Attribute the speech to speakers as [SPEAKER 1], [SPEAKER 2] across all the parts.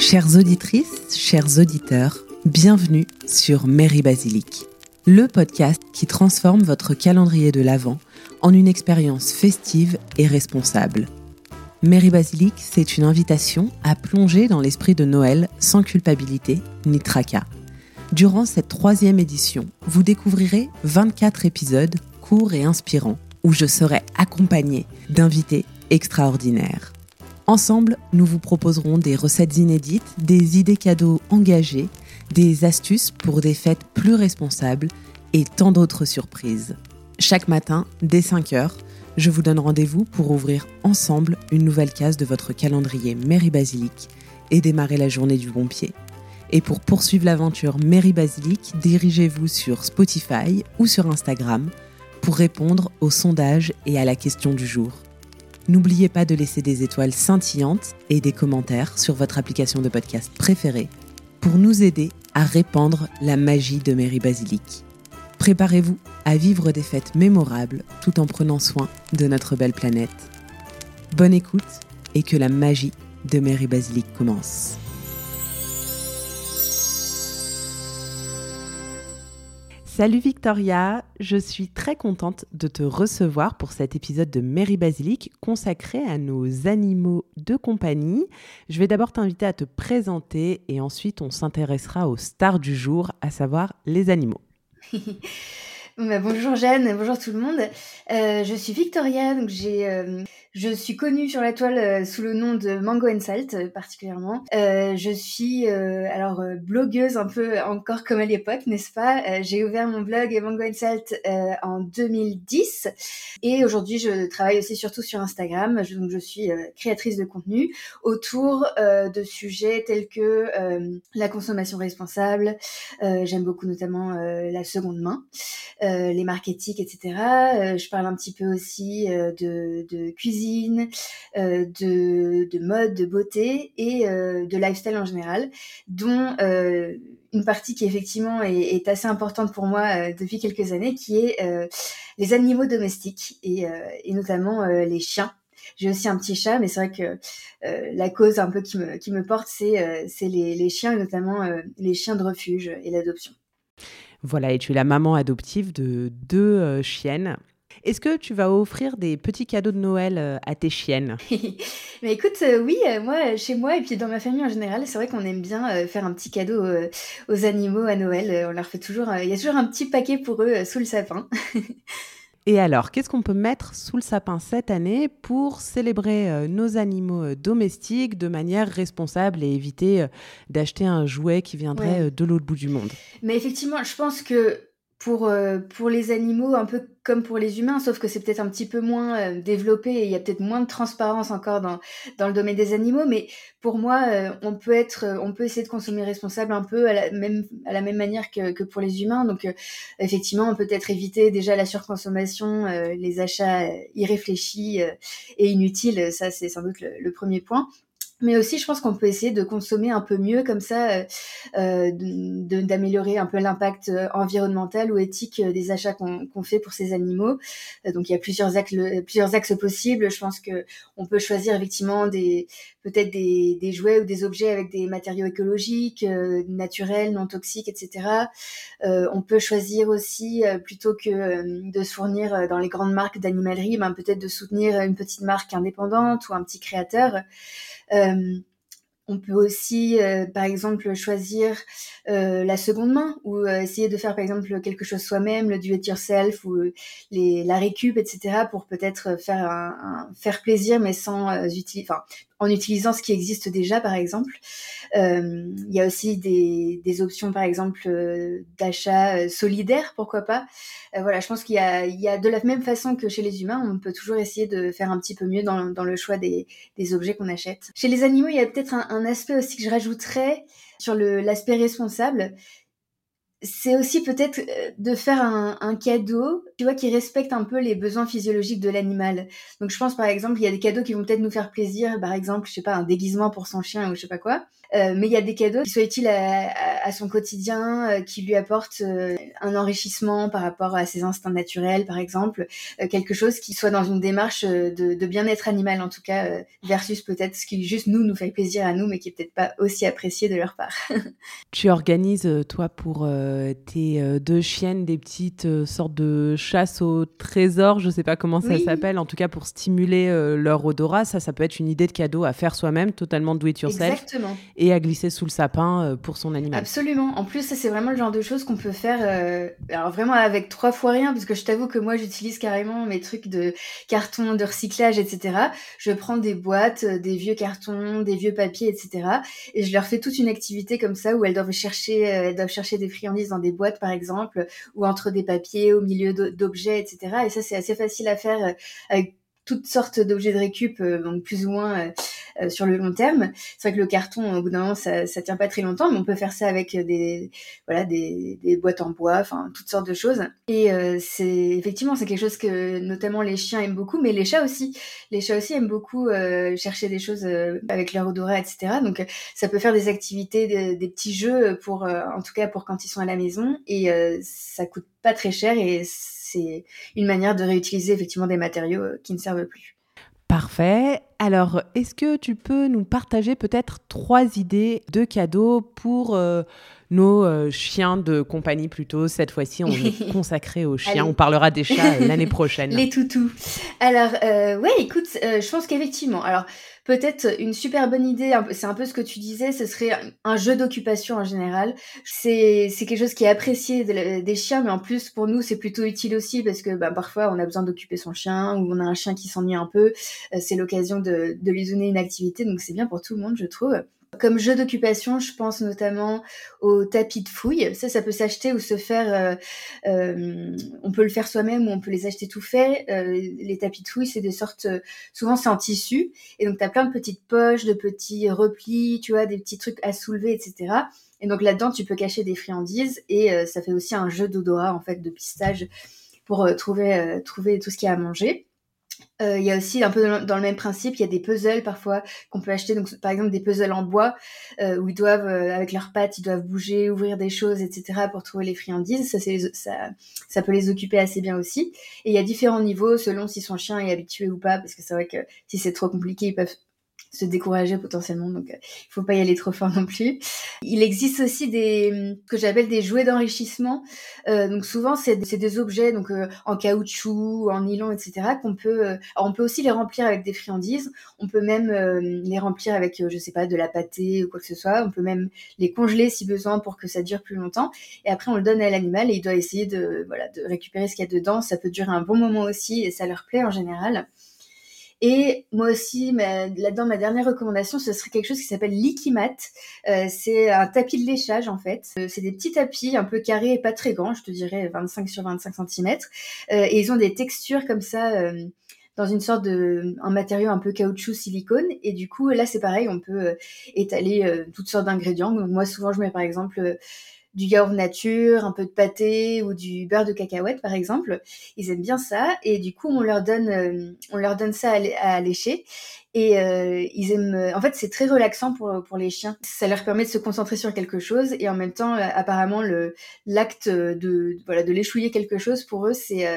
[SPEAKER 1] Chères auditrices, chers auditeurs, bienvenue sur Mairie Basilique, le podcast qui transforme votre calendrier de l'Avent en une expérience festive et responsable. Mairie Basilique, c'est une invitation à plonger dans l'esprit de Noël sans culpabilité ni tracas. Durant cette 3e édition, vous découvrirez 24 épisodes courts et inspirants où je serai accompagnée d'invités extraordinaires. Ensemble, nous vous proposerons des recettes inédites, des idées cadeaux engagées, des astuces pour des fêtes plus responsables et tant d'autres surprises. Chaque matin, dès 5h, je vous donne rendez-vous pour ouvrir ensemble une nouvelle case de votre calendrier Mairie Basilique et démarrer la journée du bon pied. Et pour poursuivre l'aventure Mairie Basilique, dirigez-vous sur Spotify ou sur Instagram pour répondre aux sondages et à la question du jour. N'oubliez pas de laisser des étoiles scintillantes et des commentaires sur votre application de podcast préférée pour nous aider à répandre la magie de Mairie Basilique. Préparez-vous à vivre des fêtes mémorables tout en prenant soin de notre belle planète. Bonne écoute et que la magie de Mairie Basilique commence. Salut Victoria, je suis très contente de te recevoir pour cet épisode de Mairie Basilique consacré à nos animaux de compagnie. Je vais d'abord t'inviter à te présenter et ensuite on s'intéressera aux stars du jour, à savoir les animaux.
[SPEAKER 2] Bonjour Jeanne, bonjour tout le monde. Je suis Victoria, donc je suis connue sur la toile sous le nom de Mango & Salt particulièrement. Je suis blogueuse un peu encore comme à l'époque, n'est-ce pas? J'ai ouvert mon blog Mango & Salt en 2010 et aujourd'hui je travaille aussi surtout sur Instagram. Donc je suis créatrice de contenu autour de sujets tels que la consommation responsable. J'aime beaucoup notamment la seconde main. Les marketing, etc. Je parle un petit peu aussi de cuisine, de mode, de beauté et de lifestyle en général, dont une partie qui effectivement est assez importante pour moi depuis quelques années, qui est les animaux domestiques et notamment les chiens. J'ai aussi un petit chat, mais c'est vrai que la cause un peu qui me porte, c'est les chiens, et notamment les chiens de refuge et l'adoption.
[SPEAKER 1] Voilà, et tu es la maman adoptive de 2 chiennes. Est-ce que tu vas offrir des petits cadeaux de Noël à tes chiennes?
[SPEAKER 2] Mais écoute, oui, moi, chez moi et puis dans ma famille en général, c'est vrai qu'on aime bien faire un petit cadeau aux animaux à Noël. On leur fait toujours, il y a toujours un petit paquet pour eux sous le sapin.
[SPEAKER 1] Et alors, qu'est-ce qu'on peut mettre sous le sapin cette année pour célébrer nos animaux domestiques de manière responsable et éviter d'acheter un jouet qui viendrait de l'autre bout du monde?
[SPEAKER 2] Mais effectivement, je pense que pour les animaux, un peu comme pour les humains, sauf que c'est peut-être un petit peu moins développé et il y a peut-être moins de transparence encore dans le domaine des animaux. Mais pour moi, on peut essayer de consommer responsable un peu à la même manière que pour les humains. Donc effectivement, on peut peut-être éviter déjà la surconsommation, les achats irréfléchis et inutiles. Ça, c'est sans doute le premier point. Mais aussi, je pense qu'on peut essayer de consommer un peu mieux, comme ça, d'améliorer un peu l'impact environnemental ou éthique des achats qu'on fait pour ces animaux. Donc, il y a plusieurs axes possibles. Je pense que on peut choisir effectivement peut-être des jouets ou des objets avec des matériaux écologiques, naturels, non toxiques, etc. On peut choisir aussi, plutôt que de se fournir dans les grandes marques d'animalerie, peut-être de soutenir une petite marque indépendante ou un petit créateur. On peut aussi, par exemple, choisir la seconde main ou essayer de faire, par exemple, quelque chose soi-même, le do it yourself ou la récup, etc. pour peut-être faire plaisir, mais sans en utilisant ce qui existe déjà, par exemple. Il y a aussi des options, par exemple, d'achat solidaire, pourquoi pas. Voilà, je pense qu'il y a de la même façon que chez les humains, on peut toujours essayer de faire un petit peu mieux dans le choix des objets qu'on achète. Chez les animaux, il y a peut-être un aspect aussi que je rajouterais sur l'aspect responsable. c'est aussi peut-être de faire un cadeau, tu vois, qui respecte un peu les besoins physiologiques de l'animal. Donc je pense par exemple, il y a des cadeaux qui vont peut-être nous faire plaisir, par exemple, je sais pas, un déguisement pour son chien ou je sais pas quoi. Mais il y a des cadeaux qui soient utiles à son quotidien, qui lui apportent un enrichissement par rapport à ses instincts naturels, par exemple, quelque chose qui soit dans une démarche de bien-être animal en tout cas, versus peut-être ce qui juste nous fait plaisir à nous, mais qui est peut-être pas aussi apprécié de leur part.
[SPEAKER 1] Tu organises, toi, pour tes deux chiennes, des petites sortes de chasse au trésor, je sais pas comment ça
[SPEAKER 2] Oui,
[SPEAKER 1] s'appelle, en tout cas pour stimuler leur odorat. Ça peut être une idée de cadeau à faire soi-même, totalement do it yourself,
[SPEAKER 2] exactement.
[SPEAKER 1] et à glisser sous le sapin pour son animal.
[SPEAKER 2] Absolument. En plus, ça, c'est vraiment le genre de choses qu'on peut faire, alors vraiment avec 3 fois rien, parce que je t'avoue que moi, j'utilise carrément mes trucs de carton, de recyclage, et cetera. Je prends des boîtes, des vieux cartons, des vieux papiers, et cetera, et je leur fais toute une activité comme ça où elles doivent chercher des friandises dans des boîtes, par exemple, ou entre des papiers, au milieu d'objets, et cetera. Et ça, c'est assez facile à faire, avec toutes sortes d'objets de récup, donc plus ou moins, sur le long terme. C'est vrai que le carton, au bout d'un moment, ça tient pas très longtemps, mais on peut faire ça avec des boîtes en bois, enfin toutes sortes de choses. Et c'est effectivement c'est quelque chose que notamment les chiens aiment beaucoup, mais les chats aussi. Les chats aussi aiment beaucoup chercher des choses avec leur odorat, etc. Donc ça peut faire des activités, des petits jeux pour, en tout cas pour quand ils sont à la maison, et ça coûte pas très cher et c'est une manière de réutiliser effectivement des matériaux qui ne servent plus.
[SPEAKER 1] Parfait. Alors, est-ce que tu peux nous partager peut-être 3 idées de cadeaux pour nos chiens de compagnie plutôt? Cette fois-ci, on est consacré aux chiens. On
[SPEAKER 2] Allez.
[SPEAKER 1] parlera des chats l'année prochaine.
[SPEAKER 2] Les toutous. Alors, ouais, écoute, je pense qu'effectivement, alors peut-être une super bonne idée, c'est un peu ce que tu disais, ce serait un jeu d'occupation en général. C'est quelque chose qui est apprécié des chiens, mais en plus pour nous, c'est plutôt utile aussi parce que, bah, parfois on a besoin d'occuper son chien ou on a un chien qui s'ennuie un peu, c'est l'occasion de lui donner une activité, donc c'est bien pour tout le monde, je trouve. Comme jeu d'occupation, je pense notamment au tapis de fouille. Ça peut s'acheter ou se faire, on peut le faire soi-même ou on peut les acheter tout faits. Les tapis de fouille, c'est des sortes, souvent c'est en tissu, et donc tu as plein de petites poches, de petits replis, tu vois, des petits trucs à soulever, etc. Et donc là-dedans, tu peux cacher des friandises, et ça fait aussi un jeu d'odorat, en fait, de pistage pour trouver tout ce qu'il y a à manger. Il y a aussi un peu dans le même principe, il y a des puzzles parfois qu'on peut acheter, donc par exemple des puzzles en bois, où ils doivent, avec leurs pattes, ils doivent bouger, ouvrir des choses, et cetera pour trouver les friandises. Ça peut les occuper assez bien aussi. Et il y a différents niveaux selon si son chien est habitué ou pas, parce que c'est vrai que si c'est trop compliqué, ils peuvent se décourager potentiellement, donc il faut pas y aller trop fort non plus. Il existe aussi ce que j'appelle des jouets d'enrichissement. Donc souvent c'est des objets donc en caoutchouc, en nylon, etc. qu'on peut. Alors on peut aussi les remplir avec des friandises. On peut même les remplir avec je sais pas de la pâtée ou quoi que ce soit. On peut même les congeler si besoin pour que ça dure plus longtemps. Et après on le donne à l'animal et il doit essayer de récupérer ce qu'il y a dedans. Ça peut durer un bon moment aussi et ça leur plaît en général. Et moi aussi, là-dedans, ma dernière recommandation, ce serait quelque chose qui s'appelle l'Ikimat. C'est un tapis de léchage, en fait. C'est des petits tapis un peu carrés et pas très grands, je te dirais 25 sur 25 centimètres. Et ils ont des textures comme ça, dans une sorte un matériau un peu caoutchouc silicone. Et du coup, là, c'est pareil, on peut étaler toutes sortes d'ingrédients. Donc, moi, souvent, je mets par exemple du yaourt nature, un peu de pâté ou du beurre de cacahuète par exemple. Ils aiment bien ça et du coup on leur donne ça à lécher et ils aiment. En fait c'est très relaxant pour les chiens. Ça leur permet de se concentrer sur quelque chose et en même temps apparemment l'acte de léchouiller quelque chose pour eux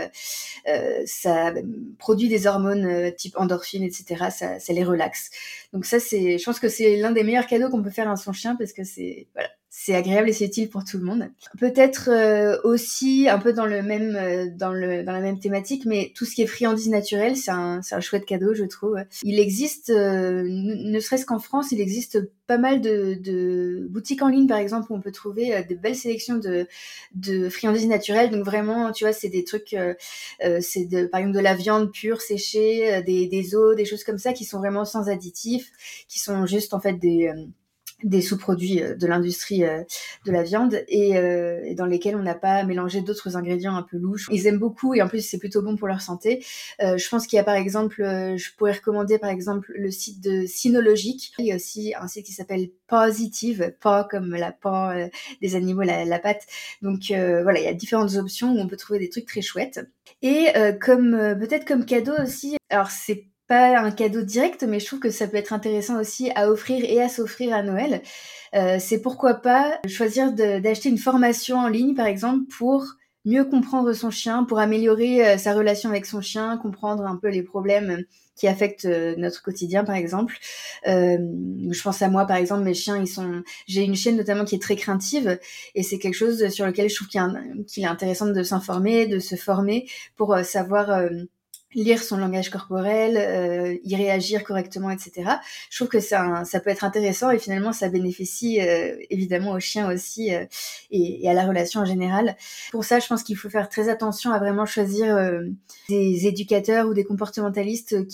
[SPEAKER 2] ça produit des hormones type endorphine, etc. Ça les relaxe. Donc ça je pense que c'est l'un des meilleurs cadeaux qu'on peut faire à son chien parce que c'est agréable et c'est utile pour tout le monde. Peut-être aussi un peu dans dans la même thématique, mais tout ce qui est friandises naturelles, c'est un chouette cadeau, je trouve. Il existe, ne serait-ce qu'en France, il existe pas mal de boutiques en ligne, par exemple, où on peut trouver de belles sélections de friandises naturelles. Donc vraiment, tu vois, c'est des trucs, par exemple de la viande pure séchée, des os, des choses comme ça qui sont vraiment sans additifs, qui sont juste en fait des sous-produits de l'industrie de la viande et dans lesquels on n'a pas mélangé d'autres ingrédients un peu louches. Ils aiment beaucoup et en plus c'est plutôt bon pour leur santé. Je pense qu'il y a par exemple, je pourrais recommander par exemple le site de Cynologique. Il y a aussi un site qui s'appelle Pawsitive, paw comme la paw des animaux, la patte. Donc voilà, il y a différentes options où on peut trouver des trucs très chouettes. Et peut-être comme cadeau aussi, alors c'est pas un cadeau direct, mais je trouve que ça peut être intéressant aussi à offrir et à s'offrir à Noël. C'est pourquoi pas choisir d'acheter une formation en ligne, par exemple, pour mieux comprendre son chien, pour améliorer sa relation avec son chien, comprendre un peu les problèmes qui affectent notre quotidien, par exemple. Je pense à moi, par exemple, mes chiens, j'ai une chienne notamment qui est très craintive, et c'est quelque chose sur lequel je trouve qu'il est intéressant de s'informer, de se former pour savoir lire son langage corporel, y réagir correctement, etc. Je trouve que ça peut être intéressant et finalement ça bénéficie évidemment aux chiens aussi et à la relation en général. Pour ça, je pense qu'il faut faire très attention à vraiment choisir des éducateurs ou des comportementalistes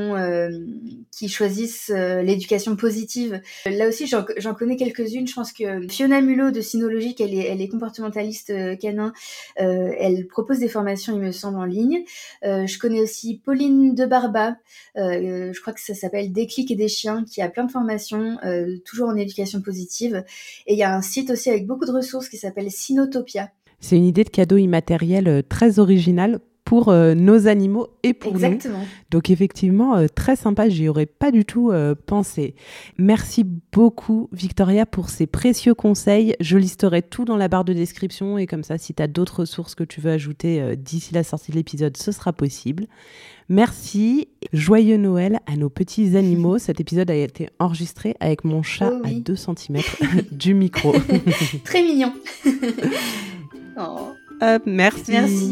[SPEAKER 2] qui choisissent l'éducation positive. Là aussi, j'en connais quelques-unes. Je pense que Fiona Mulot de Cynologique, elle est comportementaliste canin. Elle propose des formations, il me semble, en ligne. Je connais aussi Pauline de Barba, je crois que ça s'appelle Déclic et des chiens, qui a plein de formations, toujours en éducation positive. Et il y a un site aussi avec beaucoup de ressources qui s'appelle Cynotopia.
[SPEAKER 1] C'est une idée de cadeau immatériel très originale pour nos animaux et pour
[SPEAKER 2] Exactement.
[SPEAKER 1] nous. Donc effectivement, très sympa, j'y aurais pas du tout pensé. Merci beaucoup Victoria pour ces précieux conseils. Je listerai tout dans la barre de description et comme ça, si tu as d'autres ressources que tu veux ajouter d'ici la sortie de l'épisode, ce sera possible. Merci. Joyeux Noël à nos petits animaux. Cet épisode a été enregistré avec mon chat à 2 cm du micro.
[SPEAKER 2] Très mignon. Oh.
[SPEAKER 1] Merci.
[SPEAKER 2] Merci.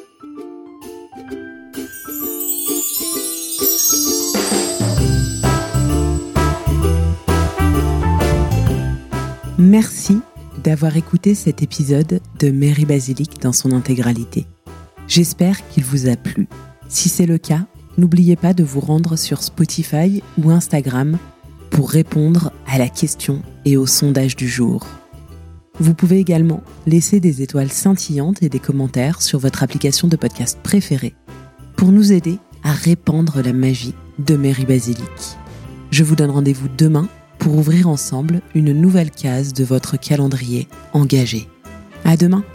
[SPEAKER 1] Merci d'avoir écouté cet épisode de Mary Basilic dans son intégralité. J'espère qu'il vous a plu. Si c'est le cas, n'oubliez pas de vous rendre sur Spotify ou Instagram pour répondre à la question et au sondage du jour. Vous pouvez également laisser des étoiles scintillantes et des commentaires sur votre application de podcast préférée pour nous aider à répandre la magie de Mary Basilic. Je vous donne rendez-vous demain pour ouvrir ensemble une nouvelle case de votre calendrier engagé. À demain!